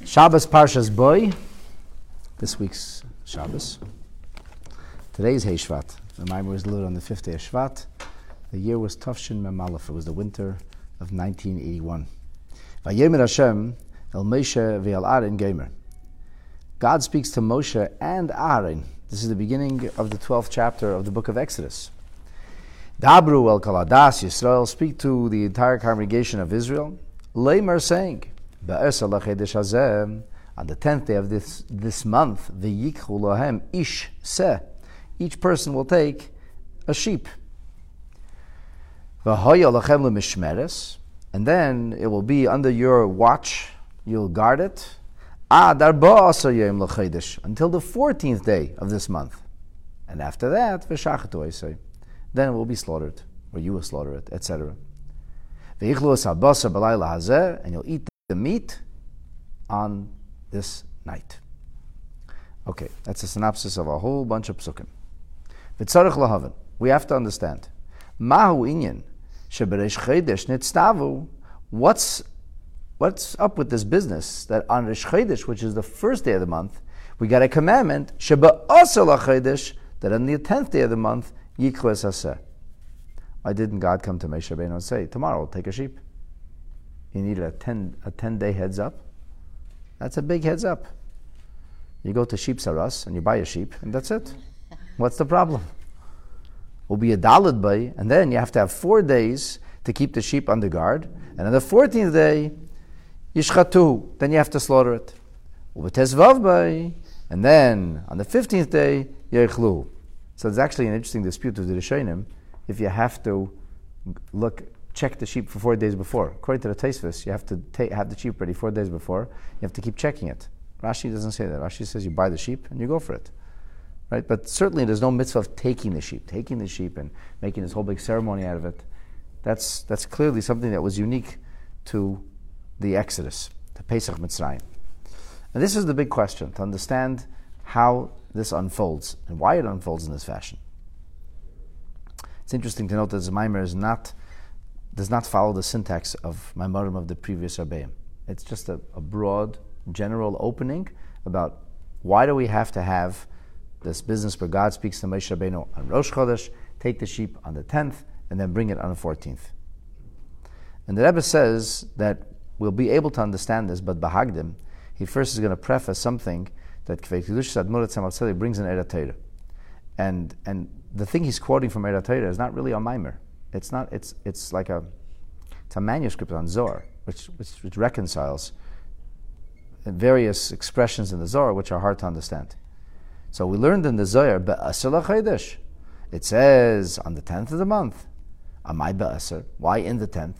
Shabbos Parshas Boy, this week's Shabbos. Today's Hey Shvat. The Maimer was delivered on the 5th day of Shvat. The year was Tafshin Mem Aleph. It was the winter of 1981. Vayemer Hashem el Moshe ve'el Aaron Gomer. God speaks to Moshe and Aaron. This is the beginning of the 12th chapter of the book of Exodus. Dabru el Kaladas Yisrael, speak to the entire congregation of Israel. Leimer saying, on the 10th day of this month, v'yikhu lahem ish seh, each person will take a sheep. V'hoya lachem lemishmeres, and then it will be under your watch. You'll guard it. Until the 14th day of this month, and after that, v'shachatu, then it will be slaughtered, or you will slaughter it, etc. And you'll eat the meat on this night. Okay, that's a synopsis of a whole bunch of psukim. V'tzarech lahavan, we have to understand. Mahu inyan sheberesh chedesh nitztavu. What's up with this business that on Rish Chodesh, which is the first day of the month, we got a commandment shebe'asar lachedesh that on the 10th day of the month yikhu es haseh. Why didn't God come to Moshe Rabbeinu and say, tomorrow we'll take a sheep? You needed a 10-day heads up. That's a big heads up. You go to Sheep Saras and you buy a sheep, and that's it. What's the problem? Will be a daled bay, and then you have to have 4 days to keep the sheep under guard, and on the 14th day, yishchatu, then you have to slaughter it. Ubetezvav bay, and then on the 15th day, yechlu. So there's actually an interesting dispute with the Rishonim if you have to check the sheep for 4 days before. According to the Tosfos, you have to have the sheep ready 4 days before. You have to keep checking it. Rashi doesn't say that. Rashi says you buy the sheep and you go for it. Right? But certainly there's no mitzvah of taking the sheep and making this whole big ceremony out of it. That's clearly something that was unique to the Exodus, to Pesach Mitzrayim. And this is the big question, to understand how this unfolds and why it unfolds in this fashion. It's interesting to note that the Maimer does not follow the syntax of Maimarim of the previous Rebbeim. It's just a broad, general opening about why do we have to have this business where God speaks to Moshe Rabbeinu on Rosh Chodesh, take the sheep on the 10th, and then bring it on the 14th. And the Rebbe says that we'll be able to understand this, but Bahagdim, he first is going to preface something that Kvei Kedushas Admor Tzemach Tzedek brings in Eretz Torah. And the thing he's quoting from Eretz Torah is not really a Maimer. It's not. It's a manuscript on Zohar, which reconciles various expressions in the Zohar which are hard to understand. So we learned in the Zohar be'asar lachodesh. It says on the 10th of the month. Amai be'asar. Why in the 10th?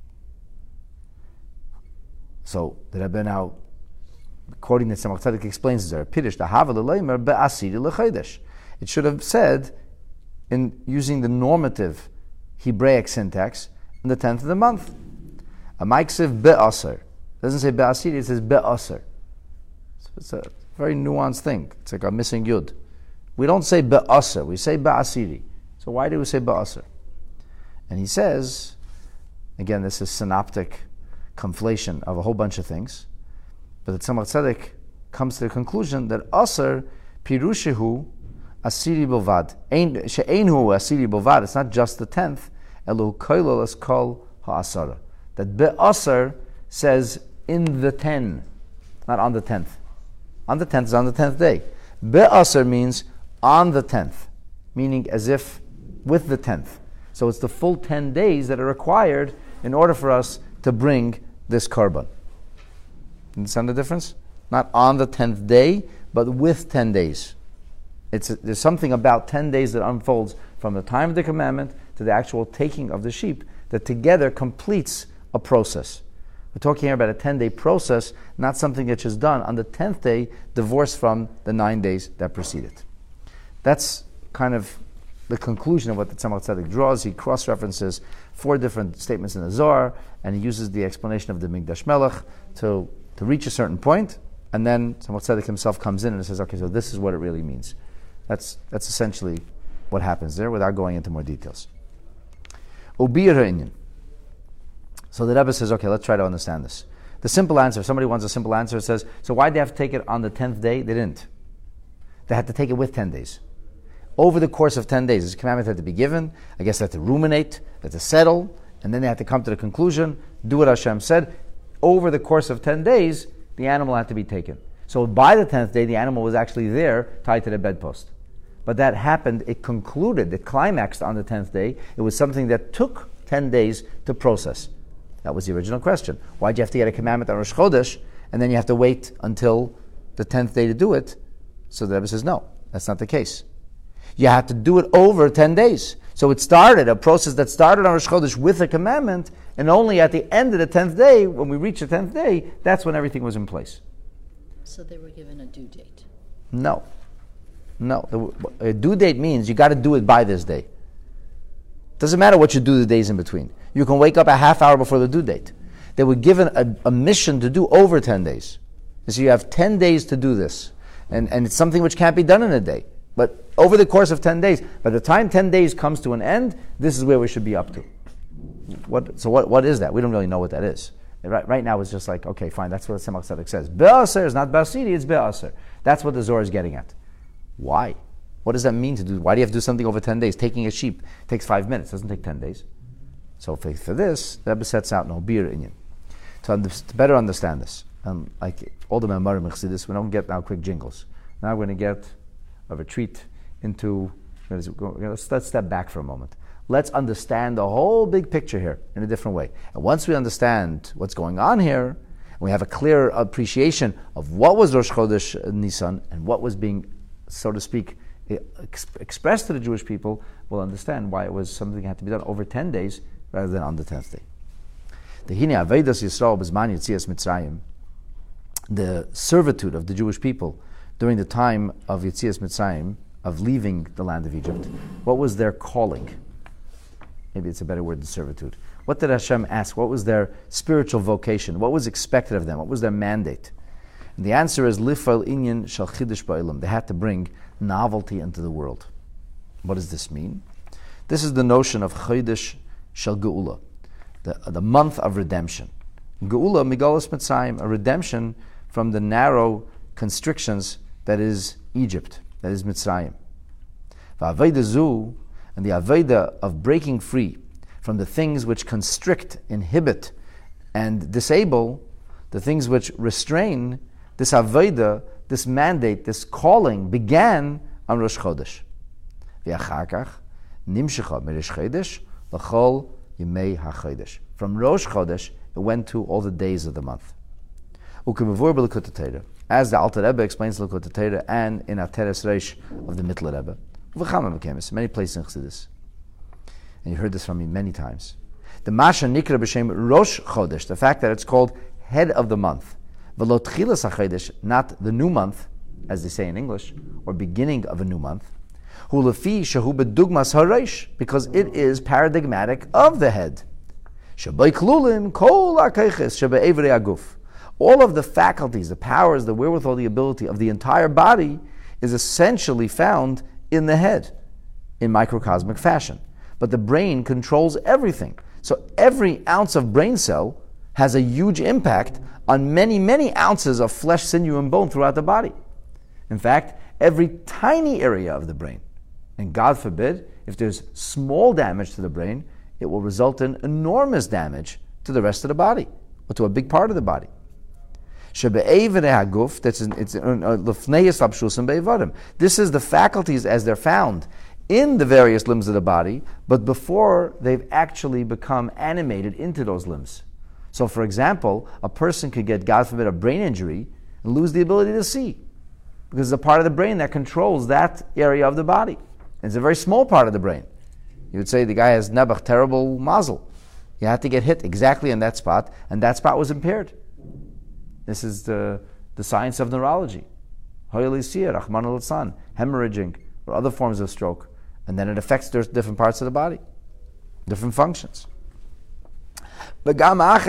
So the Rebbe now, quoting the Tzemach Tzedek, explains the Zohar. Pirush dahava l'leimer be'asiri lachodesh. It should have said, in using the normative Hebraic syntax, on the 10th of the month. A maiksiv be'asar. It doesn't say be'asiri, it says be'asar. So it's a very nuanced thing. It's like a missing yud. We don't say be'asar, we say be'asiri. So why do we say be'asar? And he says, again, this is synoptic conflation of a whole bunch of things, but the Tzemach Tzedek comes to the conclusion that asar pirushihu asiri bovad. She'einhu asiri bovad. It's not just the 10th. Elu koilol es kol ha'asara. That be'asar says in the 10, not on the 10th. On the 10th is on the 10th day. Be'asar means on the 10th, meaning as if with the 10th. So it's the full 10 days that are required in order for us to bring this korban. Understand the difference? Not on the 10th day, but with 10 days. There's something about 10 days that unfolds from the time of the commandment to the actual taking of the sheep that together completes a process. We're talking here about a 10-day process, not something that's just done on the 10th day, divorced from the 9 days that preceded. That's kind of the conclusion of what the Tzemach Tzedek draws. He cross-references 4 different statements in the Zohar, and he uses the explanation of the Migdash Melech to reach a certain point, and then Tzemach Tzedek himself comes in and says, okay, so this is what it really means. That's essentially what happens there, without going into more details. Ubir ha'inyan. So the Rebbe says, okay, let's try to understand this. The simple answer, if somebody wants a simple answer, says, so why did they have to take it on the 10th day? They didn't. They had to take it with 10 days. Over the course of 10 days, this commandment had to be given. I guess they had to ruminate, they had to settle, and then they had to come to the conclusion, do what Hashem said. Over the course of 10 days, the animal had to be taken. So by the 10th day, the animal was actually there, tied to the bedpost. But that happened, it concluded, it climaxed on the 10th day. It was something that took 10 days to process. That was the original question. Why'd you have to get a commandment on Rosh Chodesh, and then you have to wait until the 10th day to do it? So the Rebbe says, no, that's not the case. You have to do it over 10 days. So it started, a process that started on Rosh Chodesh with a commandment, and only at the end of the 10th day, when we reach the 10th day, that's when everything was in place. So they were given a due date? No. A due date means you got to do it by this day. Doesn't matter what you do the days in between. You can wake up a half hour before the due date. They were given a mission to do over 10 days. And so you have 10 days to do this. And it's something which can't be done in a day. But over the course of 10 days, by the time 10 days comes to an end, this is where we should be up to. What is that? We don't really know what that is. Right now it's just like, okay, fine, that's what the Tzemach Tzedek says. Be'aser is not Basidi, it's Be'aser. That's what the Zohar is getting at. Why? What does that mean to do? Why do you have to do something over 10 days? Taking a sheep takes 5 minutes. It doesn't take 10 days. So for this, the Rebbe sets out no beer inyan. To better understand this, like all the Memorim Chassidus, we don't get now quick jingles. Now we're going to get a retreat into, let's step back for a moment. Let's understand the whole big picture here in a different way. And once we understand what's going on here, and we have a clear appreciation of what was Rosh Chodesh Nisan and what was being, so to speak, expressed to the Jewish people, we'll understand why it was something that had to be done over 10 days rather than on the 10th day. The Hine Avedas Yisrael B'zman Yetzias Mitzrayim, the servitude of the Jewish people during the time of Yetzias Mitzrayim, of leaving the land of Egypt, what was their calling? Maybe it's a better word than servitude. What did Hashem ask? What was their spiritual vocation? What was expected of them? What was their mandate? And the answer is Lifal Inyan Shal Chidush Ba'ilam. They had to bring novelty into the world. What does this mean? This is the notion of Chidush Shal Geula, the month of redemption. Geula Migalas Mitzrayim, a redemption from the narrow constrictions that is Egypt, that is Mitzrayim. V'aveda zu, and the aveda of breaking free from the things which constrict, inhibit, and disable, the things which restrain, this aveda, this mandate, this calling began on Rosh Chodesh. V'achar kach nimshecha merish Chodesh l'chol yemei hachodesh. From Rosh Chodesh, it went to all the days of the month. Ukemevur b'Likutei Torah, as the Alter Rebbe explains Likutei Torah and in Ateres Reish of the Mittler Rebbe, many places in Chassidus. And you heard this from me many times. The Masha Nikra B'Shem Rosh Chodesh, the fact that it's called head of the month, V'lo Tchilas HaChodesh, not the new month, as they say in English, or beginning of a new month, Hu Lefi Shehu B'Dugmas HaReish, because it is paradigmatic of the head. Shabbai Klulim Kol HaKeiches Shabbai Evrei Aguf. All of the faculties, the powers, the wherewithal, the ability of the entire body is essentially found in the head, in microcosmic fashion. But the brain controls everything. So every ounce of brain cell has a huge impact on many, many ounces of flesh, sinew, and bone throughout the body. In fact, every tiny area of the brain, and God forbid, if there's small damage to the brain, it will result in enormous damage to the rest of the body, or to a big part of the body. This is the faculties as they're found in the various limbs of the body, but before they've actually become animated into those limbs. So, for example, a person could get, God forbid, a brain injury and lose the ability to see, because it's a part of the brain that controls that area of the body. And it's a very small part of the brain. You would say the guy has nebach, terrible mazel. You had to get hit exactly in that spot, and that spot was impaired. This is the science of neurology. Hemorrhaging, or other forms of stroke. And then it affects different parts of the body, different functions. And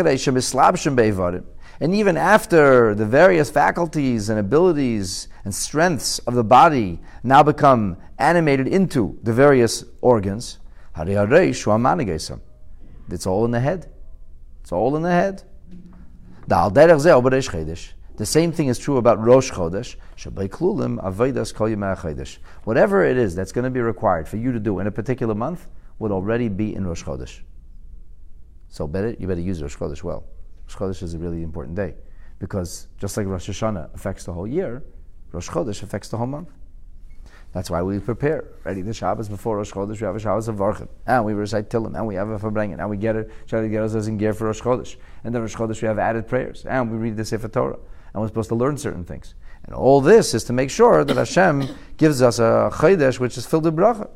even after the various faculties and abilities and strengths of the body now become animated into the various organs, it's all in the head. It's all in the head. Da'al derech zeh aber Reish Chodesh. The same thing is true about Rosh Chodesh. Shabei klulim avodas kol yemei chodesh. Whatever it is that's going to be required for you to do in a particular month would already be in Rosh Chodesh. So you better use Rosh Chodesh well. Rosh Chodesh is a really important day because just like Rosh Hashanah affects the whole year, Rosh Chodesh affects the whole month. That's why we prepare. Ready the Shabbos before Rosh Chodesh, we have a Shabbos of Varchim, and we recite Tillim, and we have a Farbrengen, and we try to get ourselves in gear for Rosh Chodesh. And then Rosh Chodesh we have added prayers, and we read the Sefer Torah, and we're supposed to learn certain things. And all this is to make sure that Hashem gives us a Chodesh which is filled with bracha.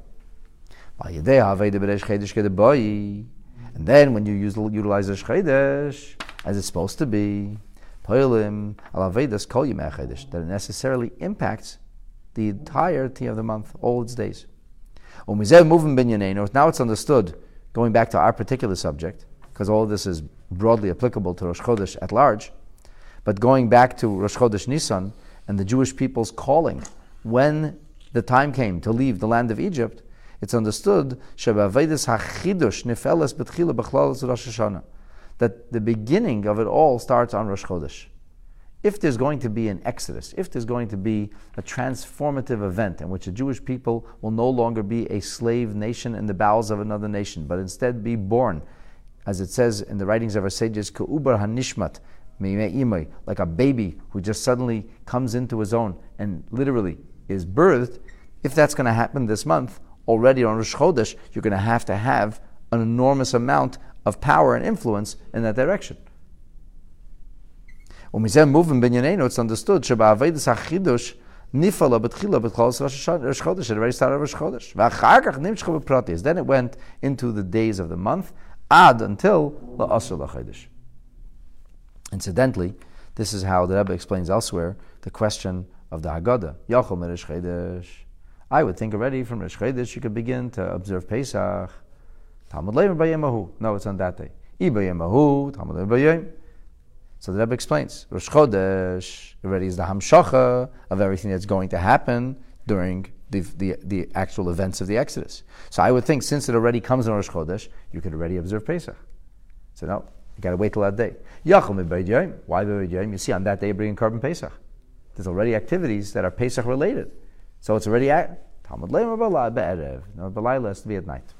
And then when you utilize the Chodesh as it's supposed to be, that it necessarily impacts the entirety of the month, all its days. Now it's understood, going back to our particular subject, because all of this is broadly applicable to Rosh Chodesh at large, but going back to Rosh Chodesh Nisan and the Jewish people's calling, when the time came to leave the land of Egypt, it's understood that the beginning of it all starts on Rosh Chodesh. If there's going to be an exodus, if there's going to be a transformative event in which the Jewish people will no longer be a slave nation in the bowels of another nation, but instead be born, as it says in the writings of our sages, K'ubar hanishmat, like a baby who just suddenly comes into his own and literally is birthed, if that's going to happen this month, already on Rosh Chodesh, you're going to have an enormous amount of power and influence in that direction. When we say moving binyanenu, it's understood she'ba'avedas hachidush nifala b'tchila b'chol Rosh Chodesh. It already started Rosh Chodesh. V'achar kach nimshcha b'pratis. Then it went into the days of the month, ad until la'asr l'chodesh. Incidentally, this is how the Rebbe explains elsewhere the question of the Haggadah. Yachol me'Rosh Chodesh. I would think already from Rosh Chodesh you could begin to observe Pesach. Talmud Leimer b'yemahu. No, it's on that day. I b'yemahu, Talmud Leimer b'yem. So the Rebbe explains, Rosh Chodesh already is the hamshacha of everything that's going to happen during the actual events of the Exodus. So I would think, since it already comes in Rosh Chodesh, you could already observe Pesach. So no, you got to wait till that day. Yachol mi b'yom. Why b'yom? You see, on that day, bringing Korban Pesach. There's already activities that are Pesach related. So it's already Talmud Leimer b'alai be'erev. No, b'alai has to be at night.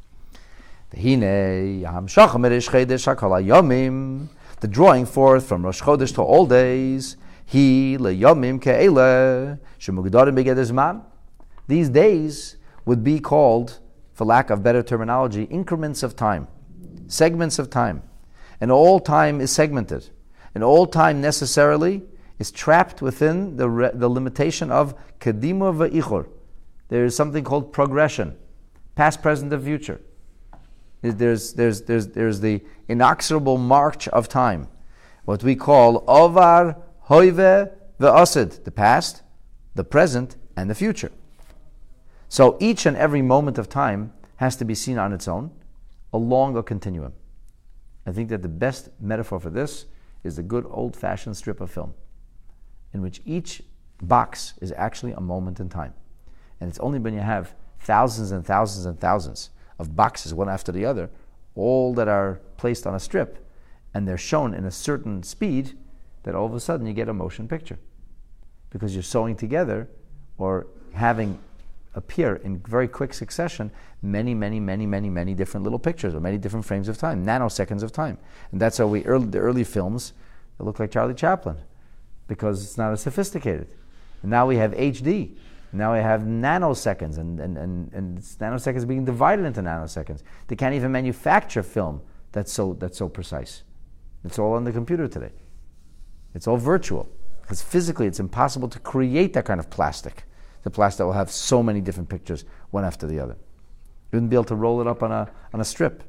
V'hinei hamshacha me'Rosh Chodesh hakol hayomim. The drawing forth from Rosh Chodesh to all days, he leyomim ke'ele shemugdarim b'geder zman. These days would be called, for lack of better terminology, increments of time, segments of time. And all time is segmented. And all time necessarily is trapped within the limitation of kedima ve'ichur. There is something called progression, past, present, and future. There's the inexorable march of time, what we call Ovar, Hoive, Ve'asid, the past, the present, and the future. So each and every moment of time has to be seen on its own, along a continuum. I think that the best metaphor for this is the good old-fashioned strip of film, in which each box is actually a moment in time. And it's only when you have thousands and thousands and thousands of boxes, one after the other, all that are placed on a strip, and they're shown in a certain speed, that all of a sudden you get a motion picture. Because you're sewing together, or having appear in very quick succession, many different little pictures, or many different frames of time, nanoseconds of time. And that's how the early films, they look like Charlie Chaplin, because it's not as sophisticated. And now we have HD. Now we have nanoseconds, and nanoseconds being divided into nanoseconds. They can't even manufacture film that's so precise. It's all on the computer today. It's all virtual. Because physically it's impossible to create that kind of plastic. The plastic will have so many different pictures, one after the other. You wouldn't be able to roll it up on a strip.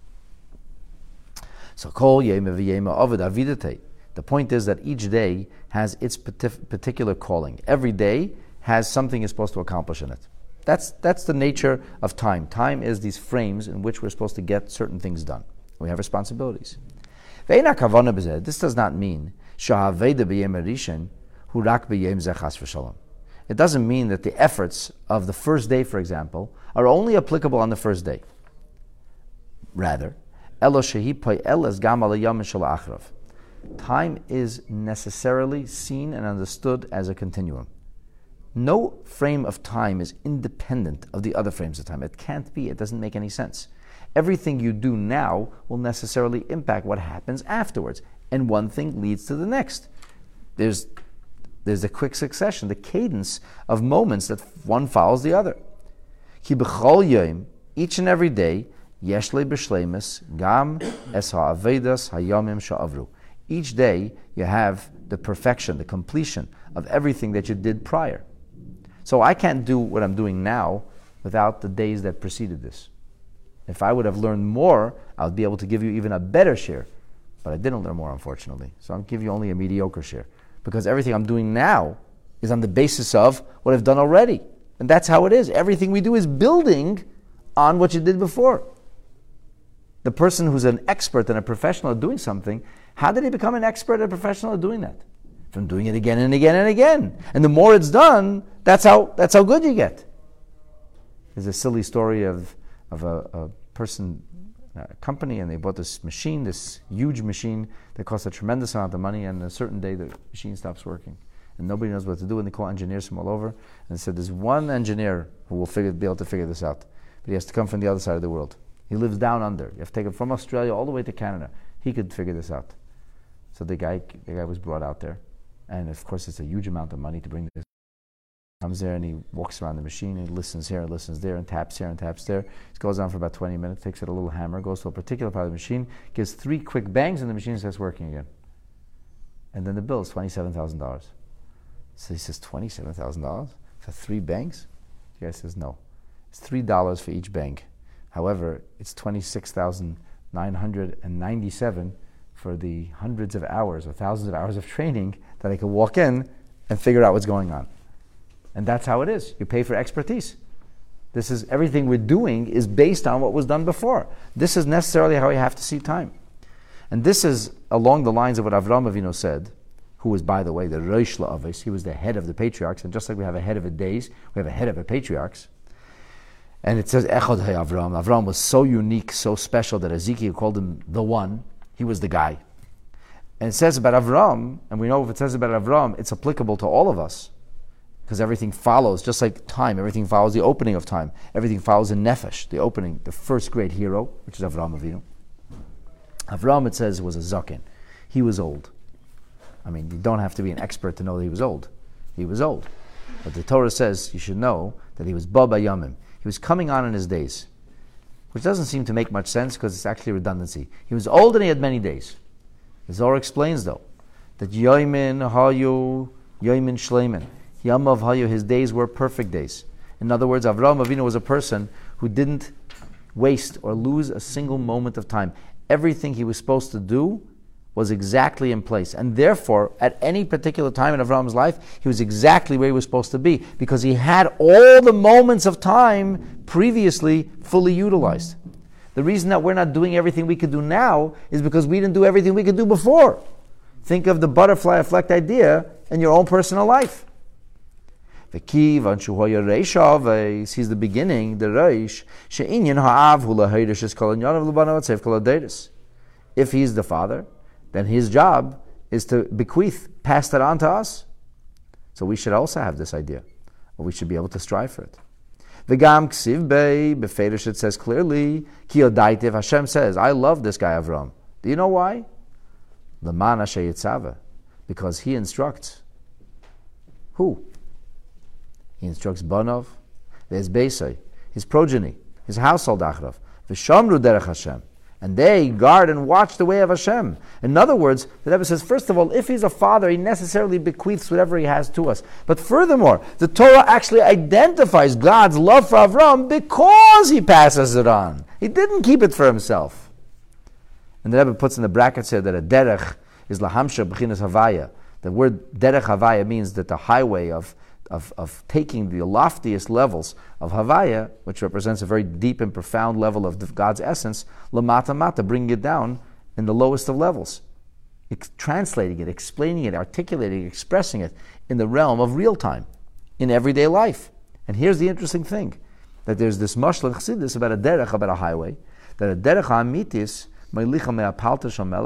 So kol yema v'yema ovid avidate. The point is that each day has its particular calling. Every day has something it's supposed to accomplish in it. That's the nature of time. Time is these frames in which we're supposed to get certain things done. We have responsibilities. This does not mean it doesn't mean that the efforts of the first day, for example, are only applicable on the first day. Rather, Time is necessarily seen and understood as a continuum. No frame of time is independent of the other frames of time. It can't be. It doesn't make any sense. Everything you do now will necessarily impact what happens afterwards. And one thing leads to the next. There's a quick succession, the cadence of moments that one follows the other. Ki b'chol yom, each and every day, yesh le b'shleimus, gam es ha'avedas hayomim sha'avru. Each day you have the perfection, the completion of everything that you did prior. So I can't do what I'm doing now without the days that preceded this. If I would have learned more, I would be able to give you even a better share. But I didn't learn more, unfortunately. So I'll give you only a mediocre share. Because everything I'm doing now is on the basis of what I've done already. And that's how it is. Everything we do is building on what you did before. The person who's an expert and a professional at doing something, how did he become an expert and a professional at doing that? From doing it again and again and again. And the more it's done, that's how good you get. There's a silly story of a person, a company, and they bought this machine, this huge machine that costs a tremendous amount of money, and a certain day the machine stops working. And nobody knows what to do, and they call engineers from all over, and they said there's one engineer who will be able to figure this out. But he has to come from the other side of the world. He lives down under. You have to take him from Australia all the way to Canada. He could figure this out. So the guy was brought out there. And of course it's a huge amount of money to bring this. Comes there and he walks around the machine, and he listens here and listens there and taps here and taps there. It goes on for about 20 minutes, takes out a little hammer, goes to a particular part of the machine, gives 3 quick bangs, and the machine starts working again. And then the bill is $27,000. So he says, $27,000 for 3 bangs? The guy says, no. It's $3 for each bang. However, it's $26,997 for the hundreds of hours or thousands of hours of training that I could walk in and figure out what's going on. And that's how it is. You pay for expertise. This is everything we're doing is based on what was done before. This is necessarily how you have to see time. And this is along the lines of what Avraham Avinu said, who was, by the way, the Rosh La'avis. He was the head of the patriarchs. And just like we have a head of the days, we have a head of the patriarchs. And it says, Echad Hay Avram. Avram was so unique, so special that Ezekiel called him the one. He was the guy. And it says about Avram, and we know if it says about Avram, it's applicable to all of us. Because everything follows, just like time, everything follows the opening of time. Everything follows in Nefesh, the opening, the first great hero, which is Avraham Avinu. Avram, it says, was a zaken. He was old. I mean, you don't have to be an expert to know that he was old. He was old. But the Torah says, you should know that he was Baba Yamim. He was coming on in his days, which doesn't seem to make much sense because it's actually redundancy. He was old and he had many days. The Zohar explains, though, that Yoimin Hayu, Yoimin Shleimin. Yamav Hayu, his days were perfect days. In other words, Avraham Avinu was a person who didn't waste or lose a single moment of time. Everything he was supposed to do was exactly in place. And therefore, at any particular time in Avraham's life, he was exactly where he was supposed to be because he had all the moments of time previously fully utilized. The reason that we're not doing everything we could do now is because we didn't do everything we could do before. Think of the butterfly effect idea in your own personal life. He's the beginning, the Reish. If he's the father, then his job is to bequeath, pass that on to us. So we should also have this idea, or we should be able to strive for it. V'gam ksiv bei beferish, it says clearly, ki odaitiv, Hashem says, I love this guy Avram. Do you know why? L'man asher yitzava, because he instructs. Who? He instructs Banov, there's Beisai, his progeny, his household Achrav, v'shamru derech Hashem, and they guard and watch the way of Hashem. In other words, the Rebbe says, first of all, if he's a father, he necessarily bequeaths whatever he has to us. But furthermore, the Torah actually identifies God's love for Avram because he passes it on. He didn't keep it for himself. And the Rebbe puts in the brackets here that a derech is lahamsha b'chinas havaya. The word derech havaya means that the highway of taking the loftiest levels of Havaya, which represents a very deep and profound level of God's essence, lamata mata, bringing it down in the lowest of levels. Translating it, explaining it, articulating, expressing it in the realm of real time, in everyday life. And here's the interesting thing, that there's this mashal in Chassidus about a derech, about a highway, that a derech ha'amitis, me'licha me'apalta shamelach,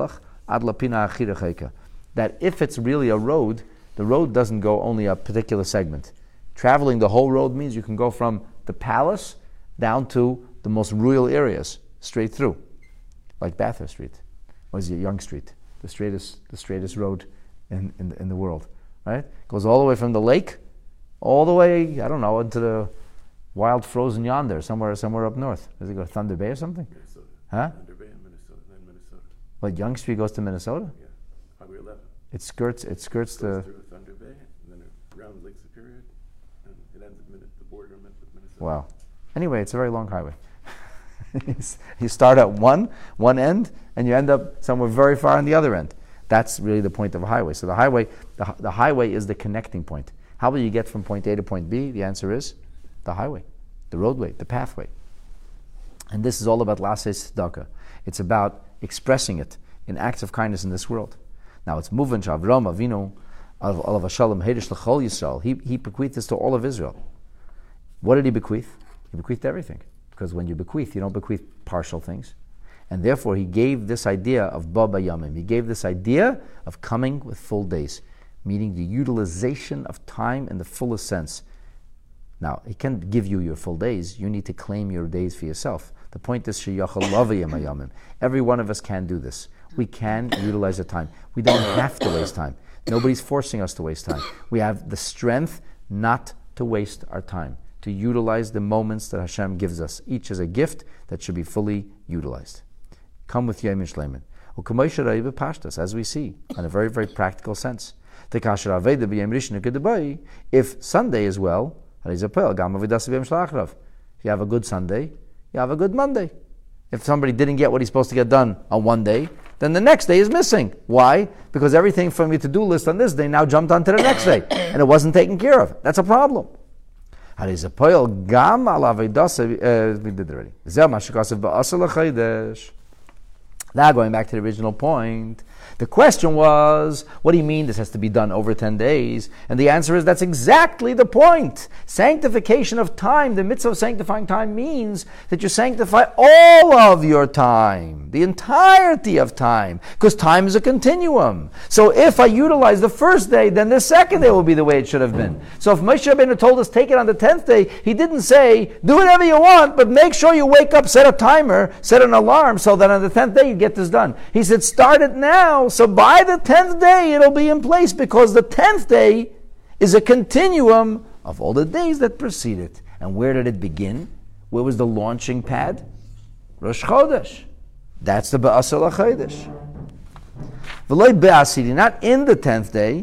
ad lapina achira chayka. That if it's really a road, the road doesn't go only a particular segment. Traveling the whole road means you can go from the palace down to the most rural areas, straight through, like Bathurst Street, or is it Young Street, the straightest road in the world, right? Goes all the way from the lake, all the way, I don't know, into the wild frozen yonder, somewhere up north. Does it go to Thunder Bay or something? Minnesota. Huh? Thunder Bay and Minnesota, then Minnesota. But Young Street goes to Minnesota? Yeah, Highway 11. It skirts Goes the... through Thunder Bay, and then around Lake Superior, and it ends at the border with Minnesota. Wow. Anyway, it's a very long highway. You start at one end, and you end up somewhere very far on the other end. That's really the point of a highway. So the highway is the connecting point. How will you get from point A to point B? The answer is the highway, the roadway, the pathway. And this is all about lasses tzedakah. It's about expressing it in acts of kindness in this world. Now it's moving to Avram Avinu, Olav Hashalom Hedish L'chol Yisrael. He bequeathed this to all of Israel. What did he bequeath? He bequeathed everything. Because when you bequeath, you don't bequeath partial things. And therefore, he gave this idea of Baba Yamim. He gave this idea of coming with full days, meaning the utilization of time in the fullest sense. Now, he can't give you your full days. You need to claim your days for yourself. The point is, every one of us can do this. We can utilize the time. We don't have to waste time. Nobody's forcing us to waste time. We have the strength not to waste our time, to utilize the moments that Hashem gives us. Each is a gift that should be fully utilized. Come with Yom Shleiman. As we see, in a very, very practical sense. If Sunday is well, if you have a good Sunday, you have a good Monday. If somebody didn't get what he's supposed to get done on one day, then the next day is missing. Why? Because everything from your to-do list on this day now jumped onto the next day, and it wasn't taken care of. That's a problem. We did it already. Now going back to the original point, the question was, what do you mean this has to be done over 10 days? And the answer is, that's exactly the point. Sanctification of time, the mitzvah of sanctifying time means that you sanctify all of your time, the entirety of time, because time is a continuum. So if I utilize the first day, then the second day will be the way it should have been. So if Moshe Rabbeinu told us take it on the 10th day, he didn't say, do whatever you want, but make sure you wake up, set a timer, set an alarm, so that on the 10th day you get this done. He said, start it now, so by the 10th day it'll be in place, because the 10th day is a continuum of all the days that precede it. And where did it begin? Where was the launching pad? Rosh Chodesh. That's the Ba'asar LaChodesh. V'loi be'asiri, not in the 10th day,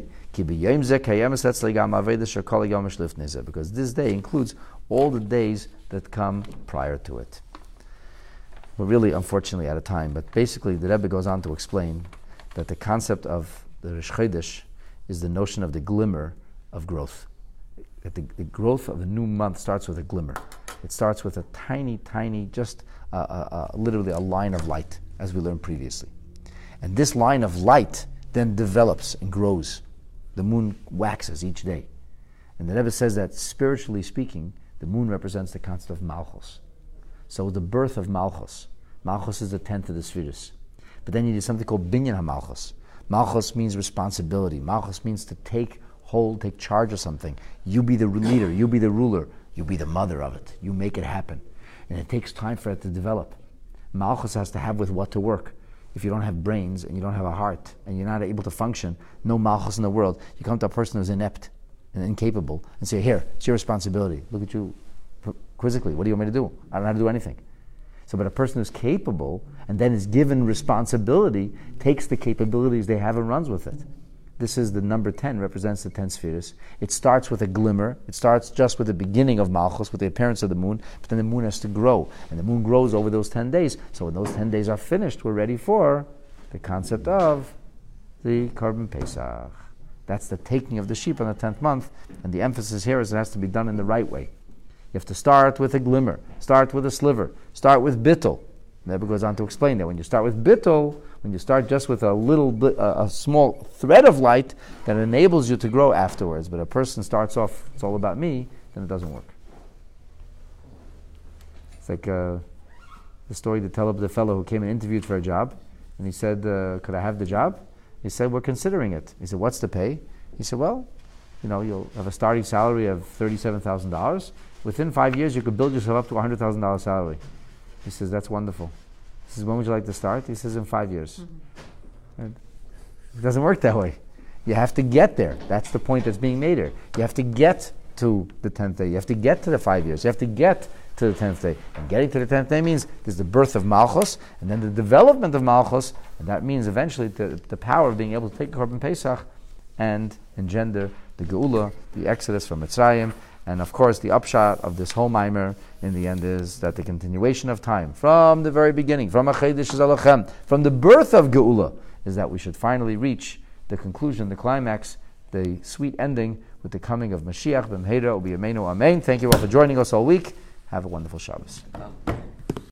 because this day includes all the days that come prior to it. We're really, unfortunately, out of time, but basically the Rebbe goes on to explain that the concept of the Rosh Chodesh is the notion of the glimmer of growth. That the growth of a new month starts with a glimmer. It starts with a tiny, just literally a line of light, as we learned previously. And this line of light then develops and grows. The moon waxes each day. And the Rebbe says that, spiritually speaking, the moon represents the concept of Malchus. So the birth of Malchus. Malchus is the 10th of the Sfiris. But then you need something called Binyan HaMalchus. Malchus means responsibility. Malchus means to take hold, take charge of something. You be the leader, you be the ruler, you be the mother of it. You make it happen. And it takes time for it to develop. Malchus has to have with what to work. If you don't have brains and you don't have a heart and you're not able to function, no Malchus in the world, you come to a person who's inept and incapable and say, here, it's your responsibility. Look at you quizzically. What do you want me to do? I don't know how to do anything. So, but a person who's capable and then is given responsibility takes the capabilities they have and runs with it. This is the number 10, represents the 10 spheres. It starts with a glimmer. It starts just with the beginning of Malchus, with the appearance of the moon, but then the moon has to grow. And the moon grows over those 10 days. So when those 10 days are finished, we're ready for the concept of the Korban Pesach. That's the taking of the sheep on the 10th month. And the emphasis here is it has to be done in the right way. You have to start with a glimmer, start with a sliver, start with bittul. Rebbe goes on to explain that when you start with bittul, when you start just with a little bit, a small thread of light, that enables you to grow afterwards. But a person starts off, it's all about me, then it doesn't work. It's like the story to tell of the fellow who came and interviewed for a job, And he said, could I have the job? He said, we're considering it. He said, what's the pay? He said, well, you'll have a starting salary of $37,000. Within 5 years, you could build yourself up to a $100,000 salary. He says, that's wonderful. He says, when would you like to start? He says, in 5 years. And it doesn't work that way. You have to get there. That's the point that's being made here. You have to get to the 10th day. You have to get to the 5 years. You have to get to the 10th day. And getting to the 10th day means there's the birth of Malchus, and then the development of Malchus, and that means eventually the power of being able to take Korban Pesach and engender the Geula, the Exodus from Mitzrayim. And of course, the upshot of this whole mimer in the end is that the continuation of time from the very beginning, from Achedesh Zalachem, from the birth of Geula, is that we should finally reach the conclusion, the climax, the sweet ending with the coming of Mashiach b'mheira u'biyamenu amen. Thank you all for joining us all week. Have a wonderful Shabbos.